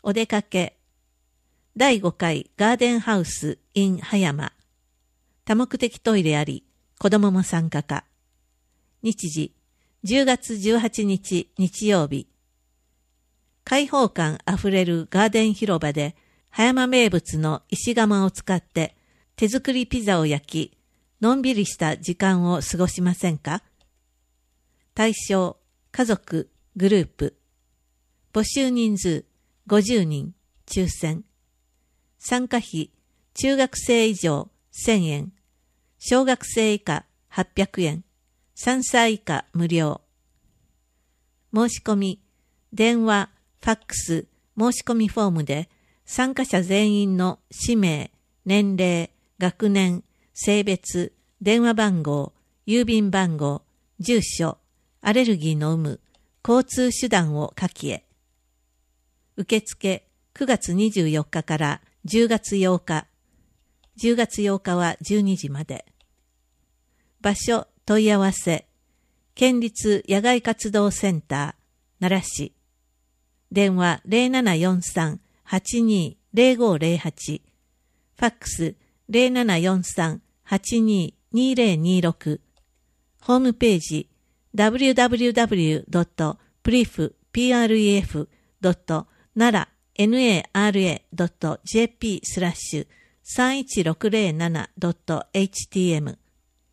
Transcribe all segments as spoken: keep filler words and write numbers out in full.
お出かけ。だいごかいガーデンハウス in 葉山。多目的トイレあり、子供も参加か。日時、じゅうがつじゅうはちにち日曜日。開放感あふれるガーデン広場で、葉山名物の石窯を使って手作りピザを焼き、のんびりした時間を過ごしませんか？対象、家族、グループ。募集人数、ごじゅうにん、抽選。参加費、中学生以上、せんえん。小学生以下、はっぴゃくえん。さんさい以下、無料。申し込み、電話、ファックス、申し込みフォームで、参加者全員の氏名、年齢、学年、性別、電話番号、郵便番号、住所、アレルギーの有無、交通手段を書きへ。受付くがつにじゅうよっかからじゅうがつようか。じゅうがつようかはじゅうにじまで。場所問い合わせ。県立野外活動センター、奈良市。電話 ゼロななよんさん はちにー ゼロごゼロはち。ファックス ゼロななよんさん はちにー にゼロにろく。ホームページ ダブリューダブリューダブリュードットプリフドットナラ ナラ ドット ジェーピー スラッシュ さんいちろくゼロなな ドット エイチティーエム。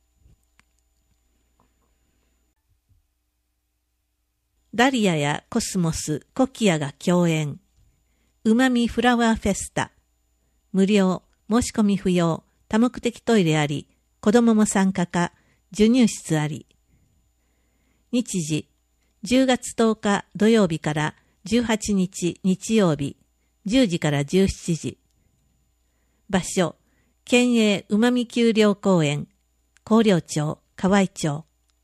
ダリアやコスモス、コキアが共演。うまみフラワーフェスタ。無料、申し込み不要、多目的トイレあり、子供も参加か、授乳室あり。日時、じゅうがつとおか土曜日からじゅうはちにち日曜日、じゅうじからじゅうしちじ。場所、県営うまみ丘陵公園、広陵町、河合町。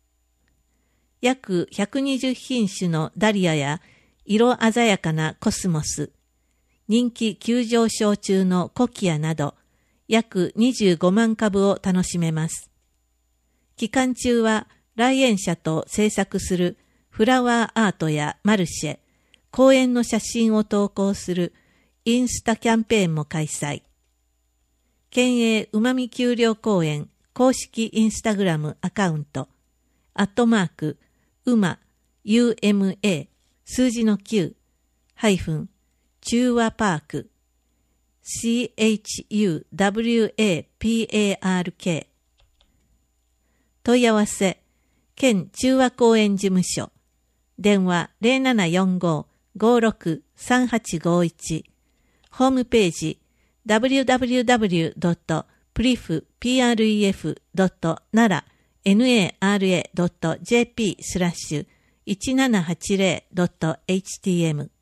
約ひゃくにじゅうひんしゅのダリアや色鮮やかなコスモス、人気急上昇中のコキアなど、約にじゅうごまんかぶを楽しめます。期間中は来園者と制作するフラワーアートやマルシェ、公園の写真を投稿するインスタキャンペーンも開催。県営うまみ丘陵公園公式インスタグラムアカウント、アットマーク、うま、ユーエムエー、数字のきゅう、ハイフン、中和パーク、シーエイチユーダブリューエーピーエーアールケー。問い合わせ、県中和公園事務所、電話 ゼロななよんご ごろく さんはちごいち。ホームページ ダブリューダブリューダブリュードットプリフドットナラ ナラ ドット ジェーピー スラッシュ いちななはちゼロ ドット エイチティーエム。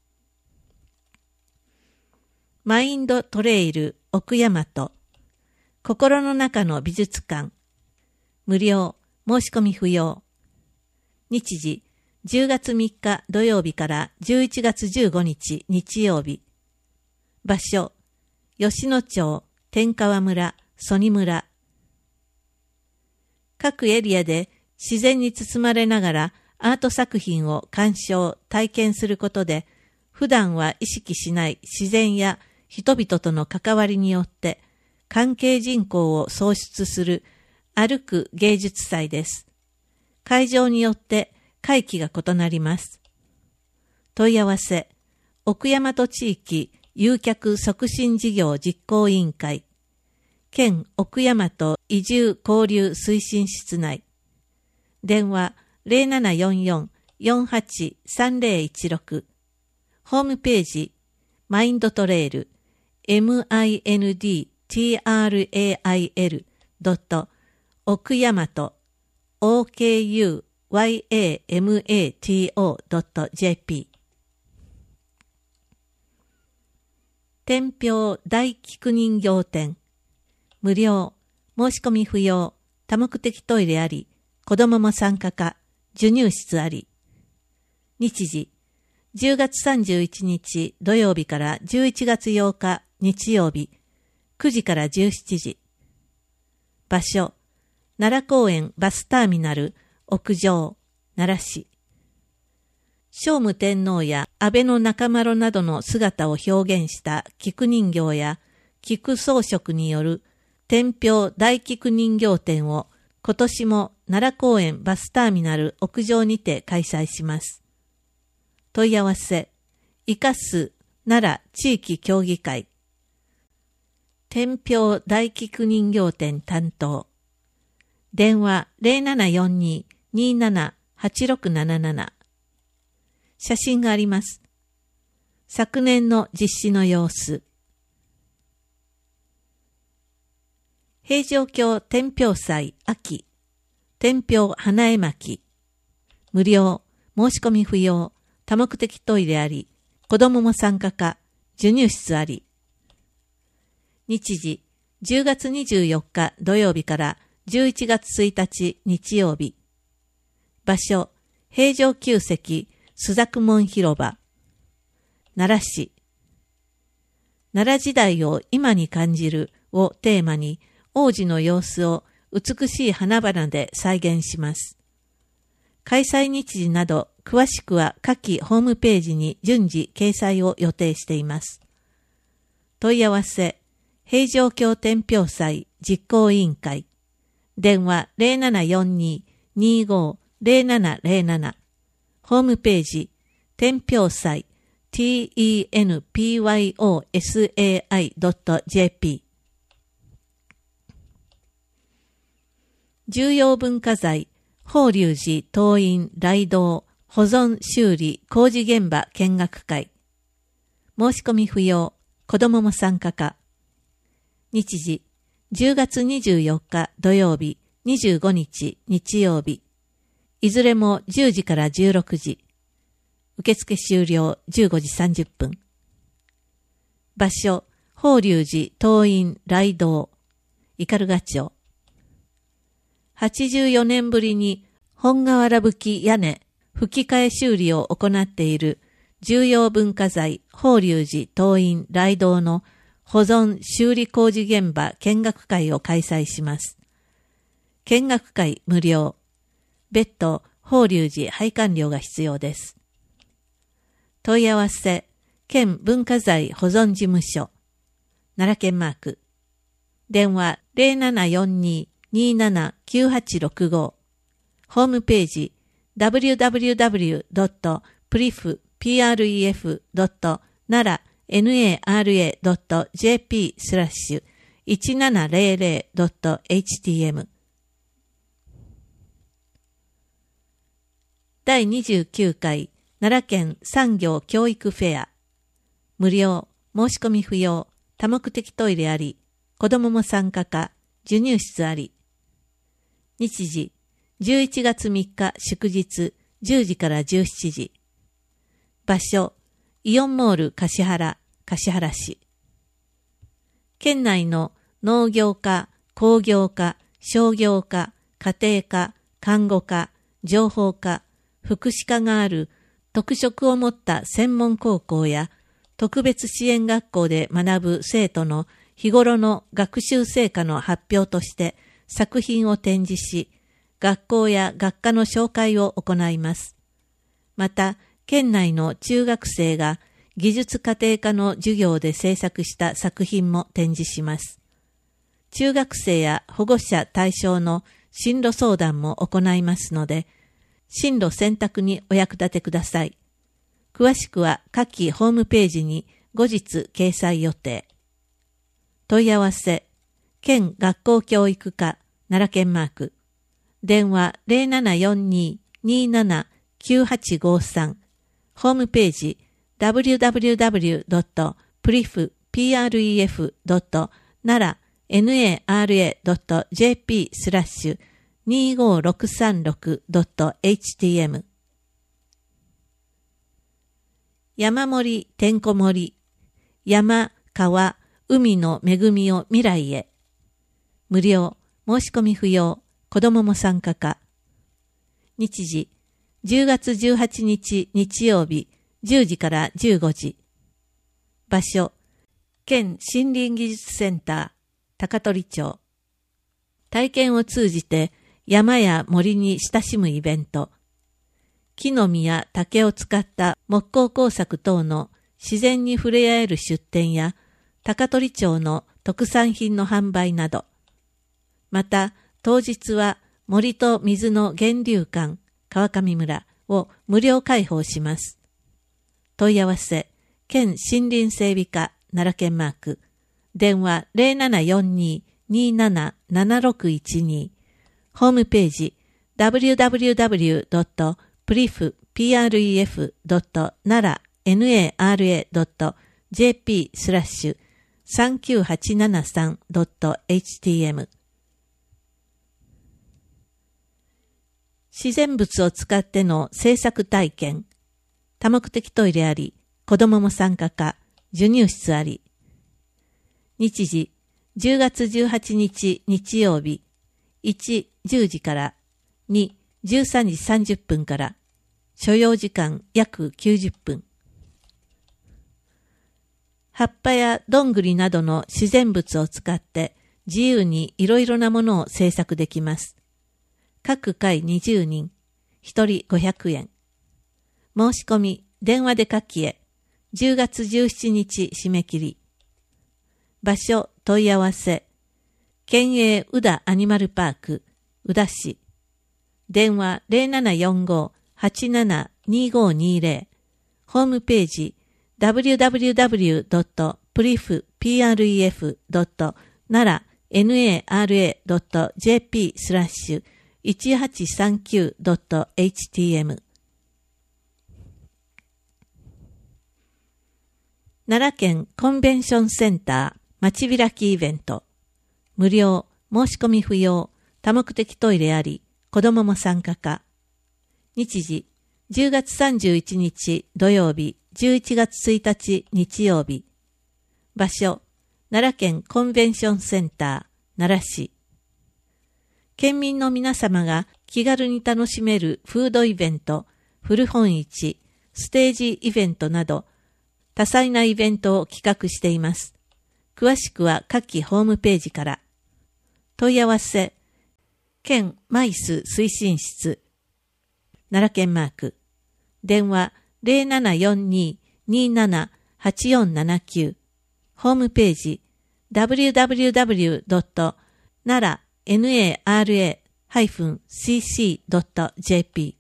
マインドトレイル奥大和、心の中の美術館。無料、申し込み不要。日時、じゅうがつみっか土曜日からじゅういちがつじゅうごにち日曜日。場所、吉野町、天川村、曽爾村。各エリアで自然に包まれながらアート作品を鑑賞、体験することで、普段は意識しない自然や人々との関わりによって関係人口を創出する歩く芸術祭です。会場によって会期が異なります。問い合わせ、奥大和地域誘客促進事業実行委員会、県奥大和移住交流推進室内。電話 ゼロななよんよん よんはち さんゼロいちろく。ホームページ、マインドトレイル、マインドトレイル ドット 奥大和 オーケーユーワイエーエムエーティーオー ドット ジェーピー。 天平大菊人形展。無料、申し込み不要、多目的トイレあり、子供も参加か、授乳室あり。日時、じゅうがつさんじゅういちにち土曜日からじゅういちがつようか日曜日、くじからじゅうしちじ。場所、奈良公園バスターミナル屋上、奈良市。 聖武天皇や安倍の中丸などの姿を表現した菊人形や菊装飾による天平大菊人形展を今年も奈良公園バスターミナル屋上にて開催します。問い合わせ、生かす奈良地域協議会、天平大菊人形展担当、電話 ゼロななよんに にーなな はちろくなななな、写真があります。昨年の実施の様子。平城京天平祭秋、天平花絵巻、無料、申し込み不要、多目的トイレあり、子供も参加か、授乳室あり。日時、じゅうがつにじゅうよっか土曜日からじゅういちがつついたち日曜日。場所、平城宮跡、朱雀門広場。奈良市。奈良時代を今に感じるをテーマに、往時の様子を美しい花々で再現します。開催日時など詳しくは下記ホームページに順次掲載を予定しています。問い合わせ、平城京天平祭実行委員会、電話 ゼロななよんに にーご ゼロななゼロなな、ホームページ、天平祭 テンピョサイ ドット ジェーピー、重要文化財、法隆寺東院来堂保存修理工事現場見学会。申し込み不要、子供も参加か。日時、じゅうがつにじゅうよっか土曜日、にじゅうごにち日曜日。いずれもじゅうじからじゅうろくじ。受付終了じゅうごじさんじゅっぷん。場所、法隆寺東院来堂、斑鳩町。はちじゅうよねんぶりに本瓦葺き屋根吹き替え修理を行っている重要文化財法隆寺東院来堂の保存修理工事現場見学会を開催します。見学会無料。別途法隆寺拝観料が必要です。問い合わせ、県文化財保存事務所、奈良県マーク。電話 ゼロななよんに にーなな きゅうはちろくご、ホームページ ダブリューダブリューダブリュー ドット プリフ ドット ナラ ドット ジェーピー スラッシュ いちななゼロゼロ ドット エイチティーエム。 だいにじゅうきゅうかい奈良県産業教育フェア、無料、申し込み不要、多目的トイレあり、子供も参加か、授乳室あり。日時、じゅういちがつみっか祝日じゅうじからじゅうしちじ。場所、イオンモール橿原、橿原市。県内の農業科、工業科、商業科、家庭科、看護科、情報科、福祉科がある特色を持った専門高校や特別支援学校で学ぶ生徒の日頃の学習成果の発表として作品を展示し、学校や学科の紹介を行います。また、県内の中学生が技術家庭科の授業で制作した作品も展示します。中学生や保護者対象の進路相談も行いますので、進路選択にお役立てください。詳しくは下記ホームページに後日掲載予定。問い合わせ、県学校教育課奈良県マーク、電話 ゼロななよんに にーなな きゅうはちごさん、ホームページ ダブリューダブリューダブリュー ドット プリフ ドット ナラ ドット ジェーピー スラッシュ にーごろくさんろく ドット エイチティーエム。 山盛りてんこ盛り、山、川、海の恵みを未来へ。無料、申し込み不要、子供も参加か。日時、じゅうがつじゅうはちにち日曜日じゅうじからじゅうごじ。場所、県森林技術センター、高取町。体験を通じて山や森に親しむイベント。 木の実や竹を使った木工工作等の自然に触れ合える出店や、高取町の特産品の販売など、また当日は森と水の源流館川上村を無料開放します。問い合わせ、県森林整備課奈良県マーク、電話 ゼロななよんに にーなな ななろくいちに、ホームページ ダブリューダブリューダブリュードットプリフドットナラドットジェーピー スラッシュさんきゅうはちななさんドットエイチティーエム 自然物を使っての制作体験、多目的トイレあり、子供も参加か、授乳室あり。日時、じゅうがつじゅうはちにち日曜日、いち、じゅうじから、に、じゅうさんじさんじゅっぷんから、所要時間約きゅうじゅっぷん。葉っぱやどんぐりなどの自然物を使って自由にいろいろなものを制作できます。各回にじゅうにん、ひとりごひゃくえん。申し込み、電話で書きへ、じゅうがつじゅうしちにち締め切り。場所、問い合わせ、県営宇田アニマルパーク、宇田市。電話 ゼロななよんご はちなな にごにゼロ。ホームページ、ダブリューダブリューダブリュードットプリフドットナラドットジェーピー スラッシュいちはちさんきゅうドットエイチティーエム 奈良県コンベンションセンター街開きイベント、無料、申し込み不要、多目的トイレあり、子供も参加か。日時、じゅうがつさんじゅういちにち土曜日、じゅういちがつついたち日曜日。場所、奈良県コンベンションセンター、奈良市。県民の皆様が気軽に楽しめるフードイベント、古本市、ステージイベントなど、多彩なイベントを企画しています。詳しくは下記ホームページから。問い合わせ、県マイス推進室、奈良県マーク、電話 ゼロななよんに にーなな はちよんななきゅう、ホームページ ダブリューダブリューダブリュードットナラドットシーシードットジェーピー。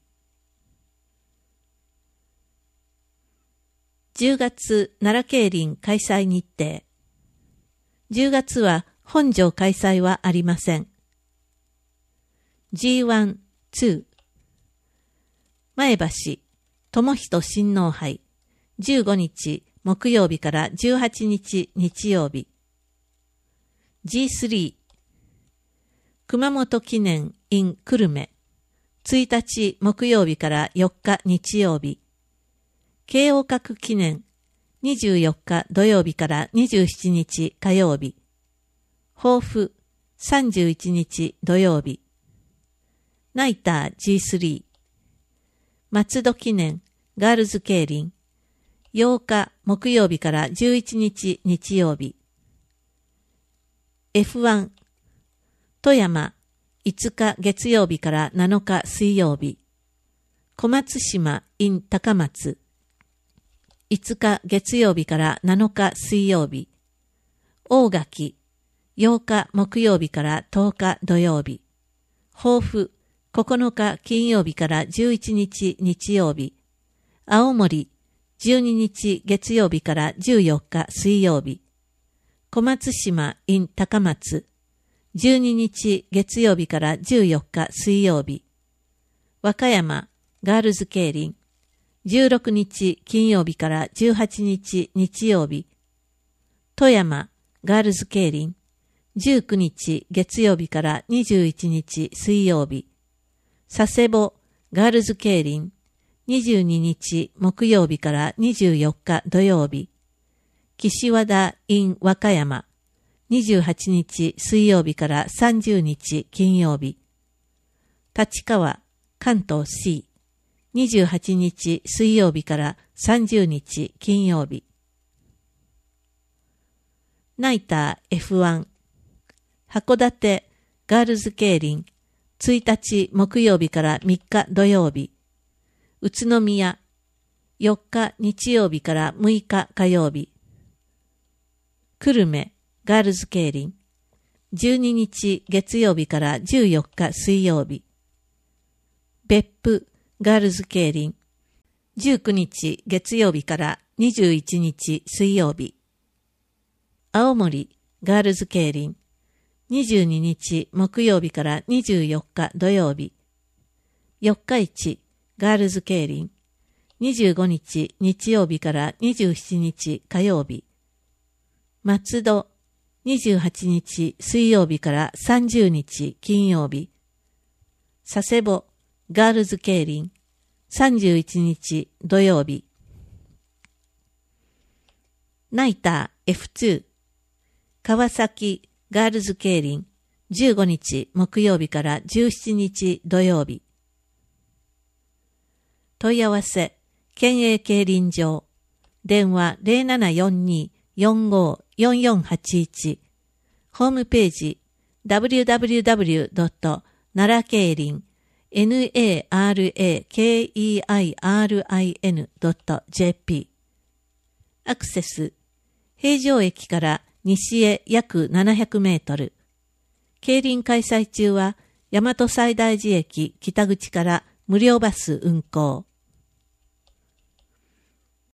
じゅうがつ奈良競輪開催日程。じゅうがつは本場開催はありません。ジーワン、ツー。前橋、友人親王杯、じゅうごにち木曜日からじゅうはちにち日曜日。ジースリー、熊本記念 in 久留米、ついたち木曜日からよっか日曜日。慶応閣記念、にじゅうよっか土曜日からにじゅうしちにち火曜日。抱負、さんじゅういちにち土曜日。ナイター ジースリー、松戸記念ガールズ競輪、ようか木曜日からじゅういちにち日曜日。エフワン、富山いつか月曜日からなのか水曜日。小松島 in 高松、いつか月曜日からなのか水曜日。大垣、ようか木曜日からとおか土曜日。抱負、ここのか金曜日からじゅういちにち日曜日。青森、じゅうににち月曜日からじゅうよっか水曜日。小松島 in 高松、じゅうににち月曜日からじゅうよっか水曜日。和歌山、ガールズ競輪、じゅうろくにち金曜日からじゅうはちにち日曜日。富山、ガールズ競輪、じゅうくにち月曜日からにじゅういちにち水曜日。佐世保、ガールズ競輪、にじゅうににち木曜日からにじゅうよっか土曜日。岸和田 in 和歌山、にじゅうはちにち水曜日からさんじゅうにち金曜日。立川、関東 C、にじゅうはちにち水曜日からさんじゅうにち金曜日。ナイター エフワン、函館ガールズ競輪、ついたち木曜日からみっか土曜日。 宇都宮、よっか日曜日からむいか火曜日。久留米、ガールズケイリン、じゅうににち月曜日からじゅうよっか水曜日。別府、ガールズケイリン、じゅうくにち月曜日からにじゅういちにち水曜日。青森、ガールズケイリン、にじゅうににち木曜日からにじゅうよっか土曜日。四日市、ガールズケイリン、にじゅうごにち日曜日からにじゅうしちにち火曜日。松戸、にじゅうはちにち水曜日からさんじゅうにち金曜日。佐世保、ガールズケイリン、さんじゅういちにち土曜日。ナイター エフツー、川崎、ガールズケイリン、じゅうごにち木曜日からじゅうしちにち土曜日。問い合わせ、県営競輪場、電話 ゼロななよんに よんご よんよんはちいち、ホームページ ダブリューダブリューダブリュードットナラケイリン ナラケイリン ドット ジェーピー、アクセス、平城駅から西へ約ななひゃくメートル。競輪開催中は大和西大寺駅北口から無料バス運行。